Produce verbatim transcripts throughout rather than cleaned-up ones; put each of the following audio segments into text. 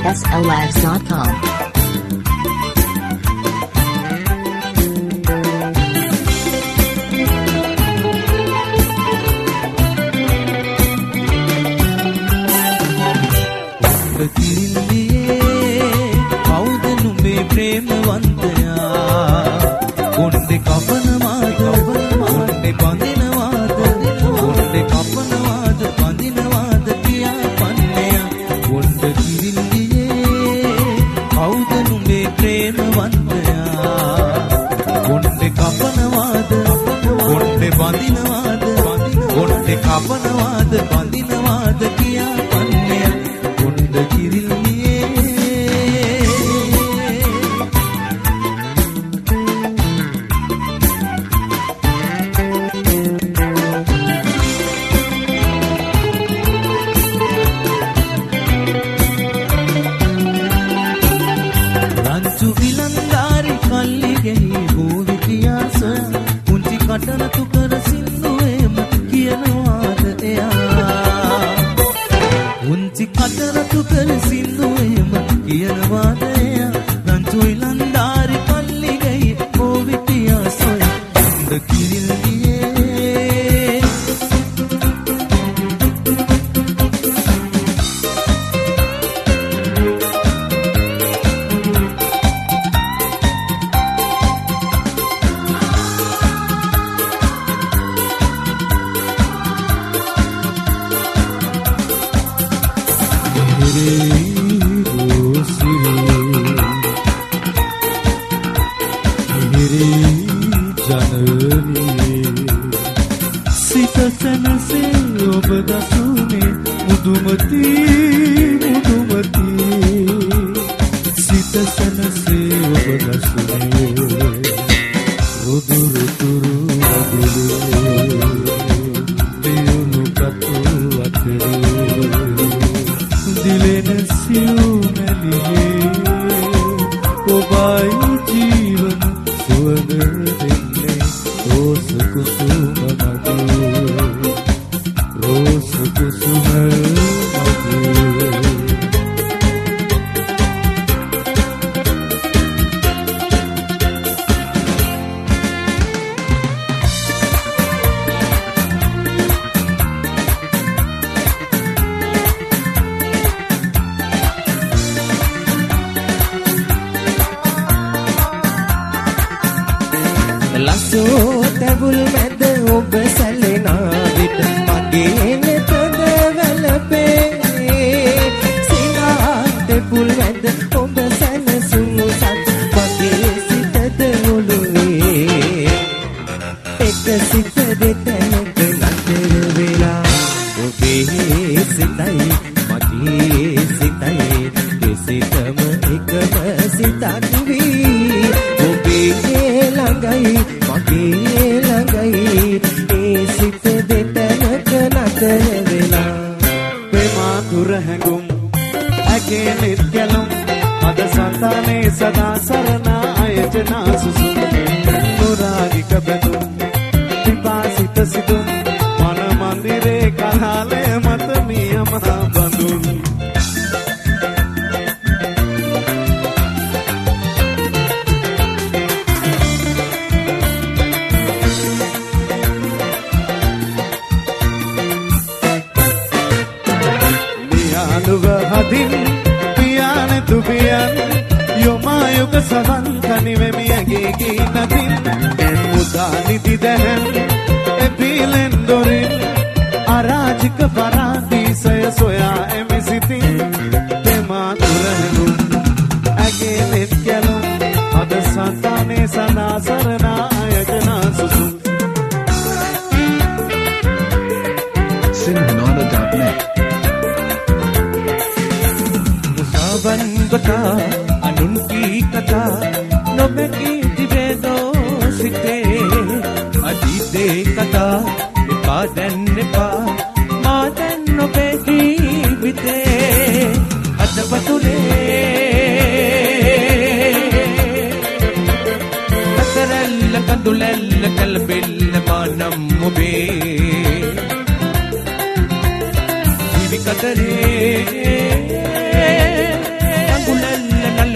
s l lives dot com. අපනවාද බඳිනවාද කියා පන්නේ කොණ්ඩ කිරිල්ලියේ රංචු විලංගාරි කල්ලිගෙහි බෝවිතියාස පුංචි කටන තුකර සින්දුවේම කියනවාද එයා පුංචි කටරතු කර සින්දුවේම කියනවාද එයා රංචු විලංගාරි කල්ලිගෙහි බෝවිතියාස කොණ්ඩ කිරිල්ලියේ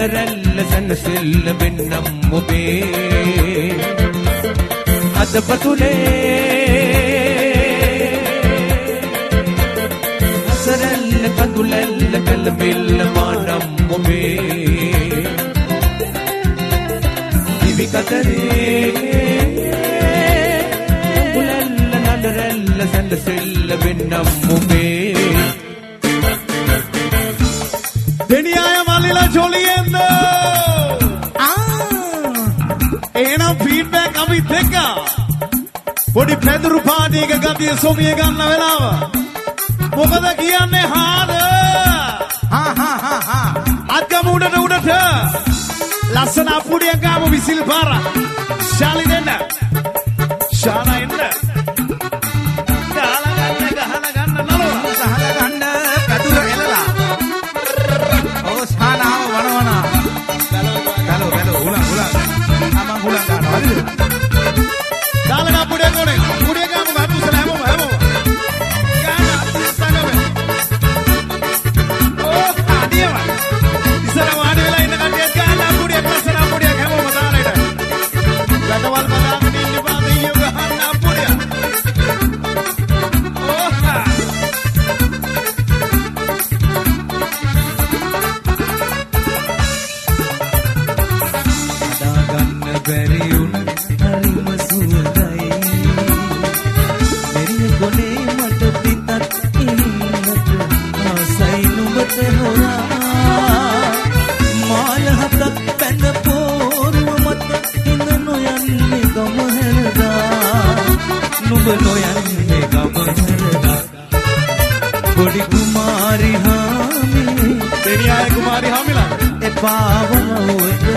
නලරැල්ල සැනසෙල්ල වෙන්නම් ඔබේ අදපතුලේ අසරැල්ල කඳුලැල්ල කලබෙල්ල මානම් ඔබේ දිවි කතරේ උඹලැල්ල නලරැල්ල සැනසෙල්ල වෙන්නම් ඔබේ දෙනියාය මල්ලිලා ජොලියෙන්ද එහෙනම් ෆීඩ්බැක් අපිත් එක්ක පොඩි පැදුරු පාටියක ගතිය සොමිය ගන්න වෙලාව මොකද කියන්නේ හාද හා හා හා හා අත්ගම උඩට උඩට ලස්සන අපුඩියක් ගාමු විසිල් පාර ශාලි දෙන්න ශාලා එන්න ගහලා ගන්න ගහලා ගන්න නලෝ ගහලා ගන්න පැදුර එලලා ඕ ශාලාව වනවනා ගලෝ ගලෝ උලා උලා ආම උලා ගන්නවා හරිද දාලා අපුඩිය කොනේ අපුඩිය ගාමු ගත්තුසල හැමෝම හැමෝම ගන්න අත්සනම ඕ ආදියම ඉස්සර වාඩි වෙලා ඉන්න කට්ටියක් ගන්න අපුඩියක් ලස්සන අපුඩියක් හැමෝම දාලා ඉන්න රටවල් බදාගෙන ඉන්න පාදියෝ ගහන්න අපුඩිය ඕ දා ගන්න බැරි උන හරිම සුවඳයි මෙන්න ගොනේ මට පිටත් ඉන්නට ආසයි නුඹට හොරා මාල හතක් පැන පෝරුව මත හිඳ නොයන්නේ ගම හැරදා නුඹ නොයන්නේ ගම හැරදා පොඩි කුමාරි හාමි දෙනියාය කුමාරි හාමිලා එපා වනෝ